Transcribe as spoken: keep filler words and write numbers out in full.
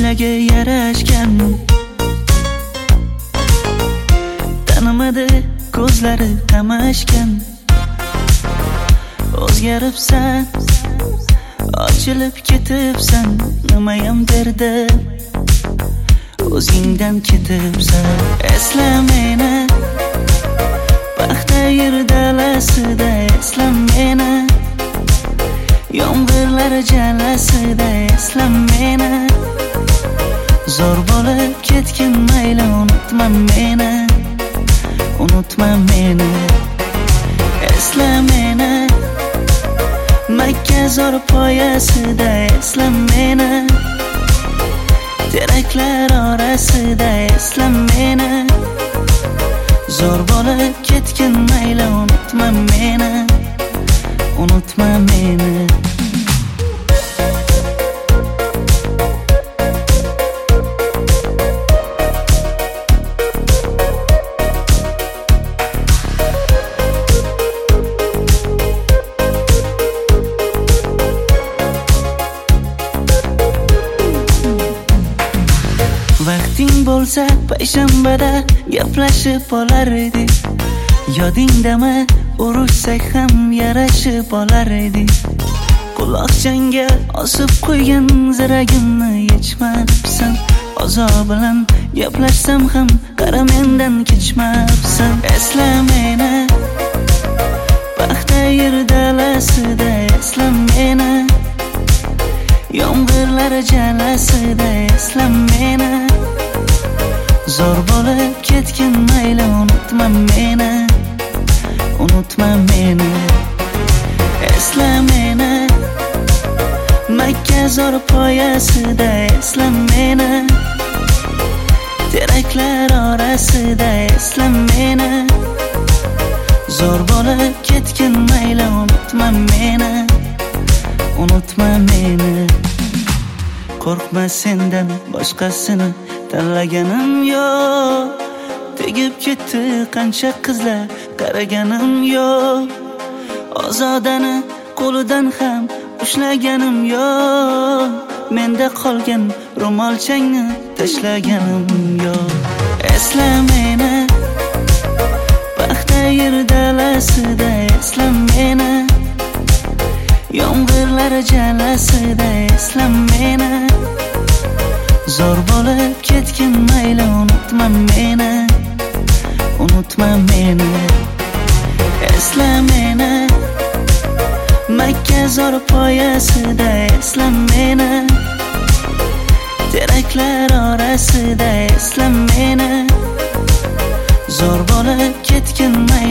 ko'ylagi yarashgan, tanimadi ko'zlari qamashgan. O'zgaribsan, ochilib ketibsan, nimayam derdim, o'zingdan ketibsan. Esla meni, paxta yer dalasida, esla meni, yomg'irlar jalasida, esla meni. Zo'r bo'lib ketgin mayli, unutma meni, unutma meni. Esla meni, Makka zo'r poyasida, esla meni, teraklar orasida, esla meni. Zo'r bo'lib ketgin mayli, unutma meni, unutma meni. Vaqting bo'lsa payshanbada gaplashib olar edik. Yodingdami, urushsak ham yarashib olar edik. Quloqchangga osib qo'ygan ziragimni yechmabsan. Ozob bilan gaplashsam ham qara mendan kechmabsan. Esla meni, paxta yer dalasida, esla meni, yomg'irlar jalasida, esla meni. Zo'r bo'lib ketgin mayli, unutma meni, unutma meni. Esla meni, Makka zo'r poyasida, esla meni, teraklar orasida, esla meni. Zo'r bo'lib ketgin mayli, unutma meni, unutma meni. Qo'rqma sendan boshqasini tanlaganim yo'q. Tegib ketdi qancha qizlar, qaraganim yo'q. Ozodani qo'lidan ham ushlaganim yo'q. Menda qolgan ro'molchangni tashlaganim yo'q. Esla meni, paxta yer dalasida, esla meni, yomg'irlar jalasida, esla meni. Zo'r bo'lib ketgin mayli, unutma meni, unutma meni. Esla meni, Makka zo'r poyasida, esla meni, teraklar orasida, esla meni. Zo'r bo'lib ketgin mayli.